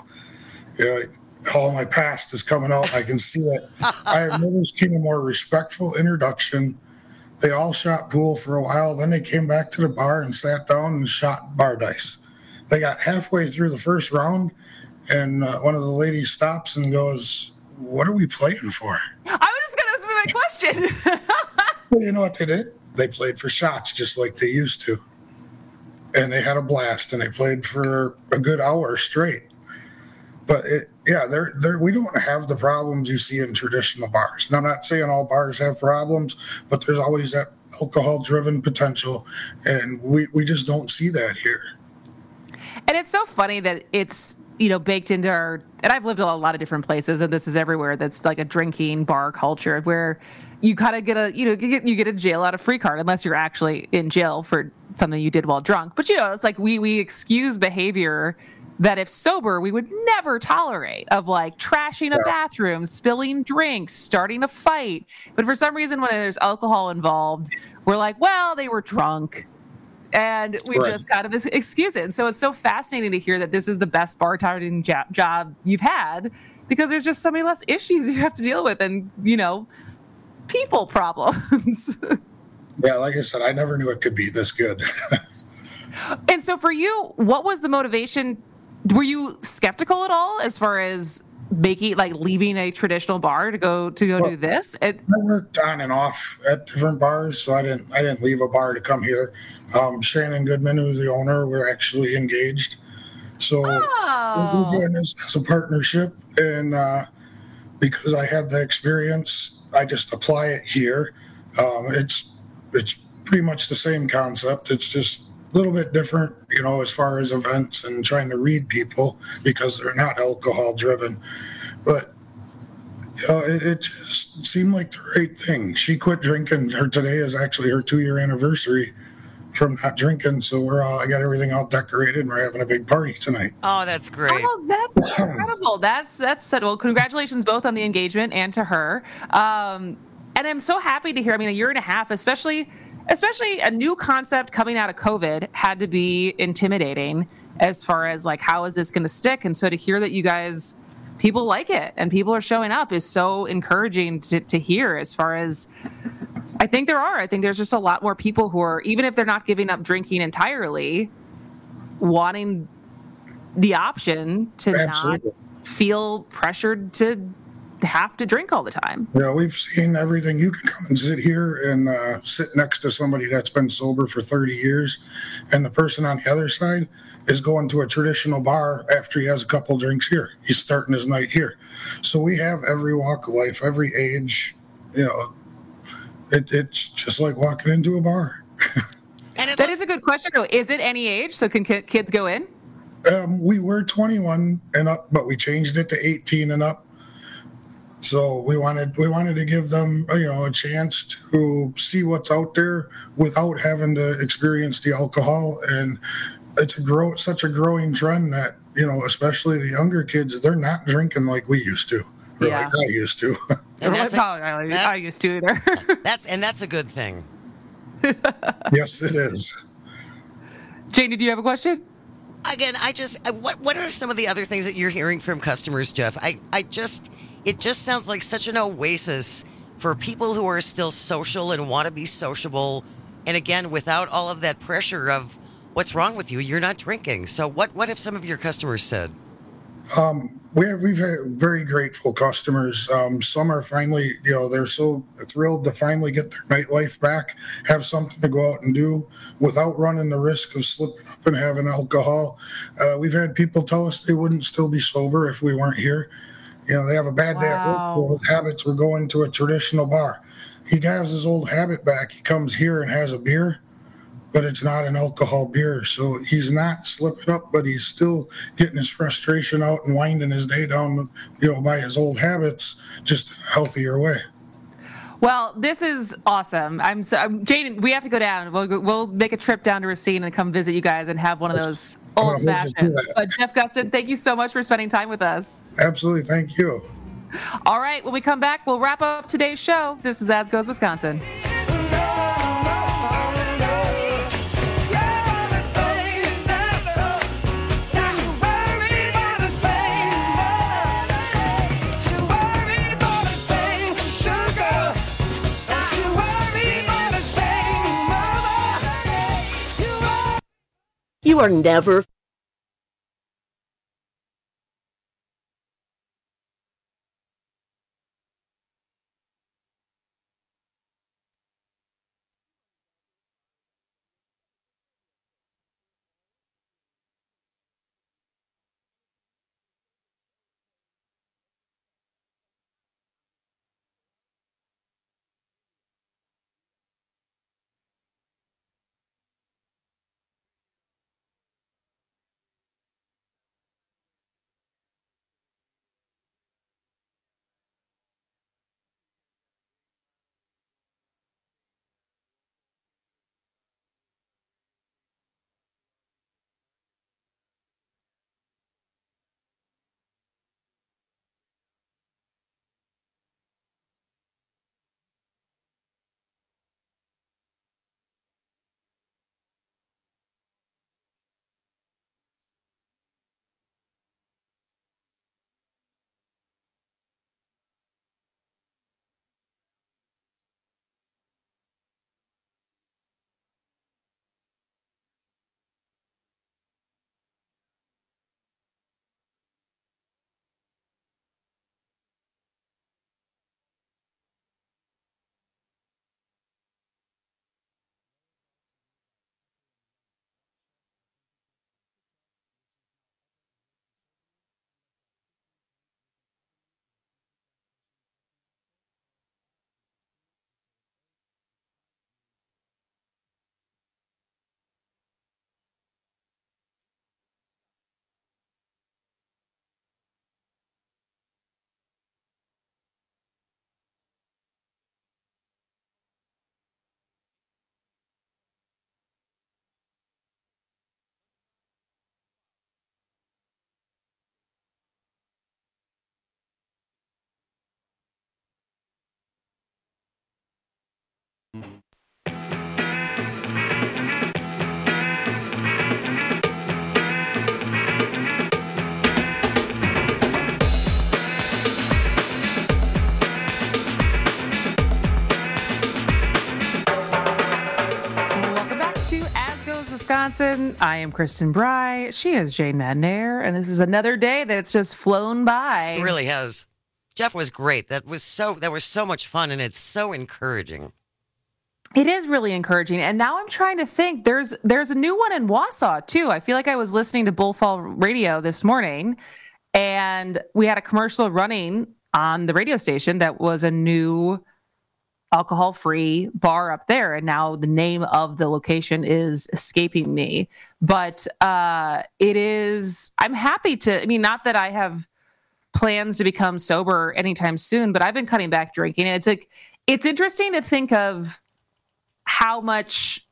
All my past is coming out. I can see it. I have never seen a more respectful introduction. They all shot pool for a while. Then they came back to the bar and sat down and shot bar dice. They got halfway through the first round, and one of the ladies stops and goes, "What are we playing for?" I was just going to ask my question. Well, you know what they did? They played for shots just like they used to. And they had a blast, and they played for a good hour straight. But we don't have the problems you see in traditional bars. And I'm not saying all bars have problems, but there's always that alcohol-driven potential, and we just don't see that here. And it's so funny that it's baked into our. And I've lived in a lot of different places, and this is everywhere. That's like a drinking bar culture where you kind of get a jail out of free card unless you're actually in jail for something you did while drunk. But it's like we excuse behavior that if sober, we would never tolerate, of like trashing a bathroom, spilling drinks, starting a fight. But for some reason, when there's alcohol involved, we're like, well, they were drunk. And we just kind of excuse it. And so it's so fascinating to hear that this is the best bartending job you've had, because there's just so many less issues you have to deal with and, people problems. Yeah, like I said, I never knew it could be this good. And so for you, what was the motivation? Were you skeptical at all as far as leaving a traditional bar to go do this? I worked on and off at different bars, so I didn't leave a bar to come here. Shannon Goodman, who's the owner, we're actually engaged So we're doing this as a partnership, and because I had the experience, I just apply it here. It's pretty much the same concept. It's just a little bit different, as far as events and trying to read people because they're not alcohol driven. But it just seemed like the right thing. She quit drinking. Today is actually her 2-year anniversary from not drinking. So I got everything all decorated, and we're having a big party tonight. Oh, that's great. Oh, that's incredible. That's well, congratulations both on the engagement and to her. And I'm so happy to hear. I mean, a year and a half, especially a new concept coming out of COVID, had to be intimidating as far as like, how is this going to stick? And so to hear that you guys, people like it and people are showing up is so encouraging to hear. As far as I think there's just a lot more people who are, even if they're not giving up drinking entirely, wanting the option to Absolutely. not feel pressured to have to drink all the time. Yeah, we've seen everything. You can come and sit here and sit next to somebody that's been sober for 30 years, and the person on the other side is going to a traditional bar after he has a couple drinks here. He's starting his night here. So we have every walk of life, every age. It's just like walking into a bar. That is a good question, though. Is it any age? So can kids go in? We were 21 and up, but we changed it to 18 and up. So we wanted to give them, a chance to see what's out there without having to experience the alcohol. And it's such a growing trend that, especially the younger kids, they're not drinking like we used to, or like I used to. And I used to either. That's a good thing. Yes, it is. Jane, do you have a question? Again, what are some of the other things that you're hearing from customers, Jeff? It just sounds like such an oasis for people who are still social and want to be sociable. And again, without all of that pressure of what's wrong with you, you're not drinking. So what have some of your customers said? We've had very grateful customers. Some are finally, they're so thrilled to finally get their nightlife back, have something to go out and do without running the risk of slipping up and having alcohol. We've had people tell us they wouldn't still be sober if we weren't here. They have a bad day at work. Their old habits were going to a traditional bar. He has his old habit back. He comes here and has a beer, but it's not an alcohol beer. So he's not slipping up, but he's still getting his frustration out and winding his day down, by his old habits, just in a healthier way. Well, this is awesome. Jane, we have to go down. We'll make a trip down to Racine and come visit you guys and have one of those old-fashioned. But Jeff Gustin, thank you so much for spending time with us. Absolutely. Thank you. All right. When we come back, we'll wrap up today's show. This is As Goes Wisconsin. You are never Wisconsin. I am Kristen Bry. She is Jane Madnair, and this is another day that's just flown by. It really has. Jeff was great. That was so much fun, and it's so encouraging. It is really encouraging. And now I'm trying to think. There's a new one in Wausau too. I feel like I was listening to Bullfall Radio this morning, and we had a commercial running on the radio station that was a new alcohol-free bar up there, and now the name of the location is escaping me. But it is. I'm happy to. I mean, not that I have plans to become sober anytime soon, but I've been cutting back drinking, and it's interesting to think of how much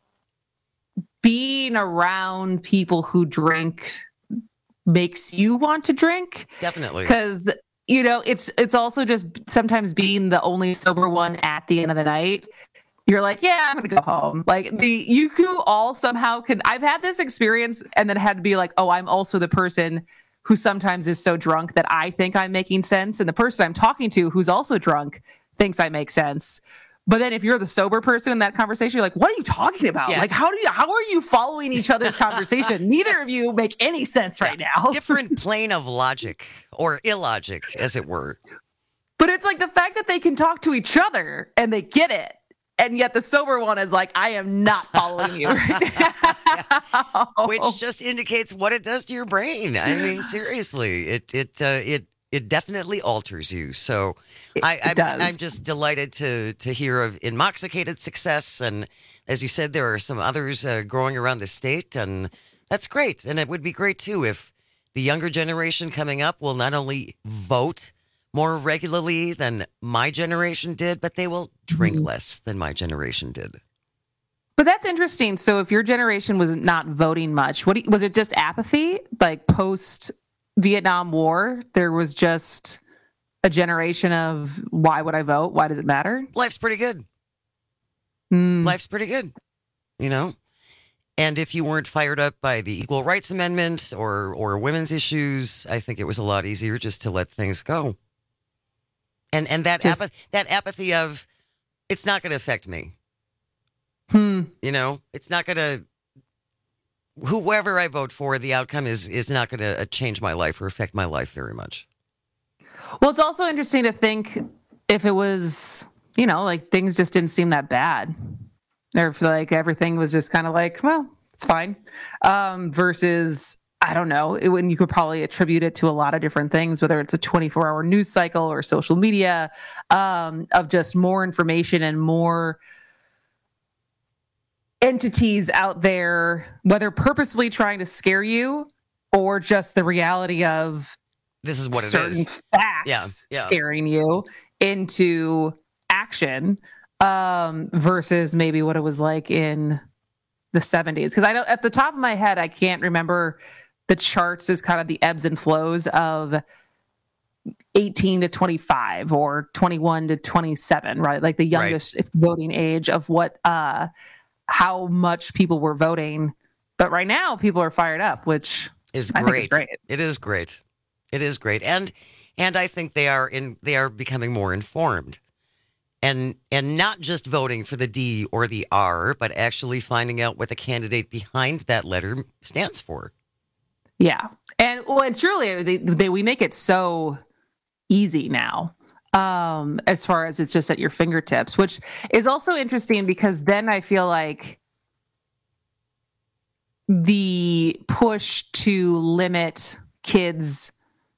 being around people who drink makes you want to drink. Definitely, because it's also just sometimes being the only sober one at the end of the night. You're like, yeah, I'm gonna go home. Like you all somehow can. I've had this experience and then had to be like, oh, I'm also the person who sometimes is so drunk that I think I'm making sense, and the person I'm talking to who's also drunk thinks I make sense. But then if you're the sober person in that conversation, you're like, what are you talking about? Yeah. Like, how are you following each other's conversation? Neither of you make any sense right now. Different plane of logic or illogic, as it were. But it's like the fact that they can talk to each other and they get it. And yet the sober one is like, I am not following you right now. Which just indicates what it does to your brain. I mean, seriously, it definitely alters you. So I'm just delighted to hear of intoxicated success. And as you said, there are some others growing around the state, and that's great. And it would be great, too, if the younger generation coming up will not only vote more regularly than my generation did, but they will drink less than my generation did. But that's interesting. So if your generation was not voting much, was it just apathy? Like post Vietnam War, there was just a generation of why would I vote? Why does it matter? Life's pretty good. Life's pretty good, And if you weren't fired up by the Equal Rights Amendment or women's issues, I think it was a lot easier just to let things go. And that apathy of it's not going to affect me. It's not going to. Whoever I vote for, the outcome is not going to change my life or affect my life very much. Well, it's also interesting to think if it was, like things just didn't seem that bad. Or if like everything was just kind of like, well, it's fine. Versus, I don't know, when you could probably attribute it to a lot of different things, whether it's a 24-hour news cycle or social media, of just more information and more entities out there, whether purposefully trying to scare you or just the reality of this is what it certain is. Facts scaring you into action, versus maybe what it was like in the 70s. Because I don't, at the top of my head, I can't remember the charts as kind of the ebbs and flows of 18 to 25 or 21 to 27, right? Like the youngest voting age of what, how much people were voting. But right now people are fired up, which is I great. think is great. It is great. It is great. And I think they are becoming more informed. And not just voting for the D or the R, but actually finding out what the candidate behind that letter stands for. Yeah. And truly, we make it so easy now, as far as it's just at your fingertips, which is also interesting because then I feel like the push to limit kids'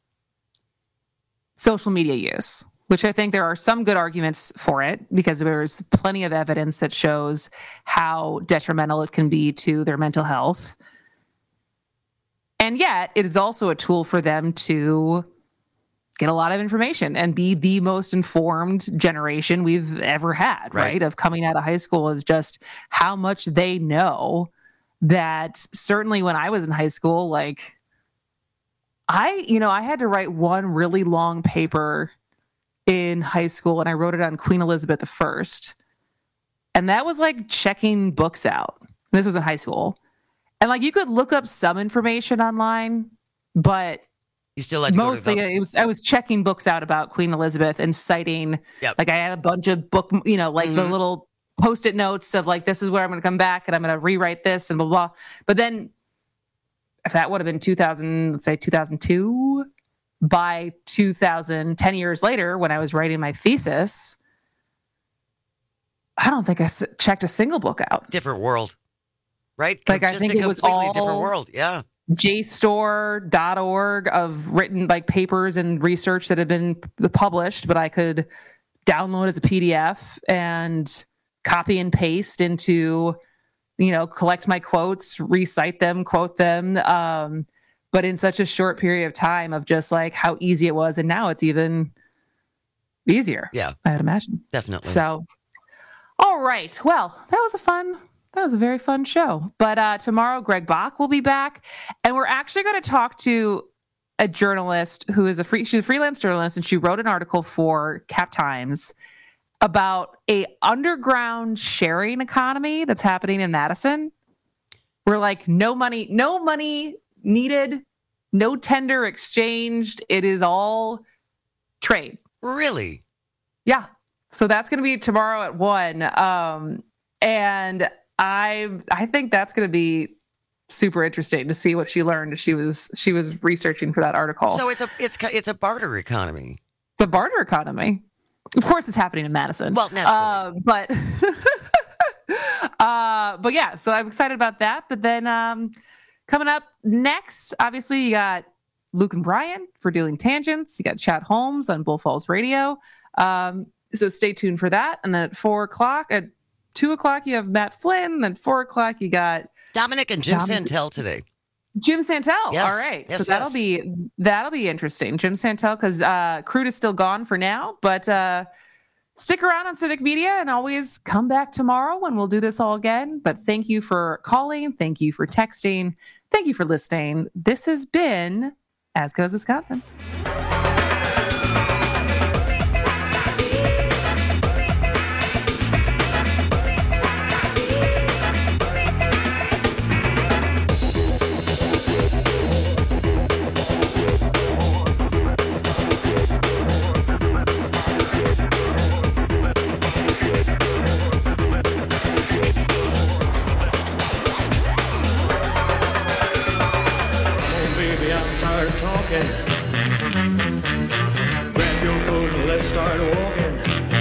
social media use, which I think there are some good arguments for it because there's plenty of evidence that shows how detrimental it can be to their mental health. And yet it is also a tool for them to get a lot of information and be the most informed generation we've ever had, right? Of coming out of high school is just how much they know. That certainly when I was in high school, like I had to write one really long paper in high school and I wrote it on Queen Elizabeth I. And that was like checking books out. This was in high school. And like you could look up some information online, but you still had to mostly I was checking books out about Queen Elizabeth and citing, like I had a bunch of book, the little Post-it notes of like, this is where I'm going to come back and I'm going to rewrite this and blah, blah. But then if that would have been 2000, let's say 2002, by 2000, 10 years later, when I was writing my thesis, I don't think I checked a single book out. Different world, right? Like, just I think a it was completely all different world. Yeah. JSTOR.org of written like papers and research that had been published, but I could download as a PDF and copy and paste into, collect my quotes, recite them, quote them. But in such a short period of time of just like how easy it was. And now it's even easier. Yeah. I would imagine. Definitely. So, all right. Well, that was a very fun show. But tomorrow, Greg Bach will be back. And we're actually going to talk to a journalist who is she's a freelance journalist, and she wrote an article for Cap Times about a underground sharing economy that's happening in Madison. Where like no money needed, no tender exchanged. It is all trade. Really? Yeah. So that's going to be tomorrow at 1. And I think that's going to be super interesting to see what she learned as she was researching for that article. So it's a barter economy. It's a barter economy. Of course, it's happening in Madison. Well, naturally. But yeah, so I'm excited about that. But then coming up next, obviously, you got Luke and Brian for Dealing Tangents. You got Chad Holmes on Bull Falls Radio. So stay tuned for that. And then at 4 o'clock, at 2 o'clock, you have Matt Flynn. Then 4 o'clock, you got Dominic and Jim Santel today. Jim Santel. Yes. All right. Yes, so that'll be interesting. Jim Santel, because Crude is still gone for now, but stick around on Civic Media and always come back tomorrow when we'll do this all again. But thank you for calling. Thank you for texting. Thank you for listening. This has been As Goes Wisconsin. Grab your coat and let's start walking.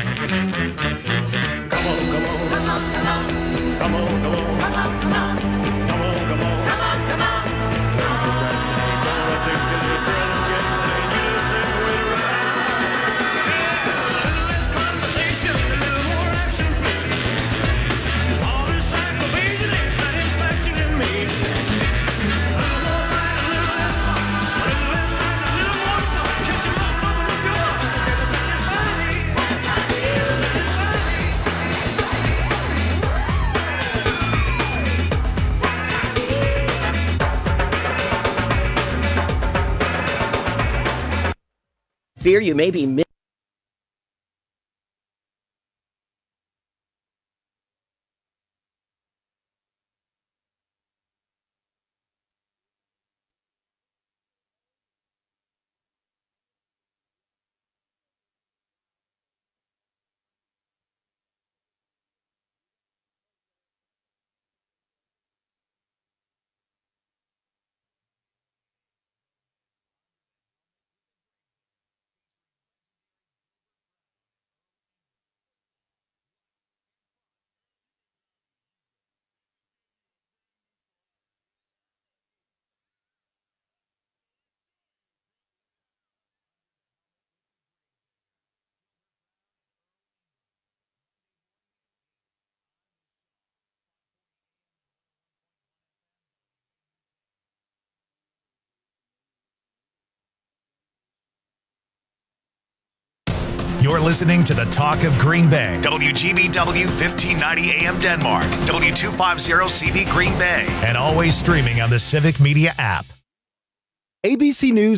Come on, come on, come on, come on, come on, come on, come on, come on, come on, come on, come on, come on. Don't procrastinate, don't articulate, friends get played. You just separate around. Less conversation, a little more action, please. All this aggravation is satisfaction in me. A little more right, a little less talk, a little less time, a little more stuff. Catch 'em up, open up your heart, never satisfy me. Fear you may be You're listening to the Talk of Green Bay. WGBW 1590 AM Denmark. W250 CV Green Bay. And always streaming on the Civic Media app. ABC News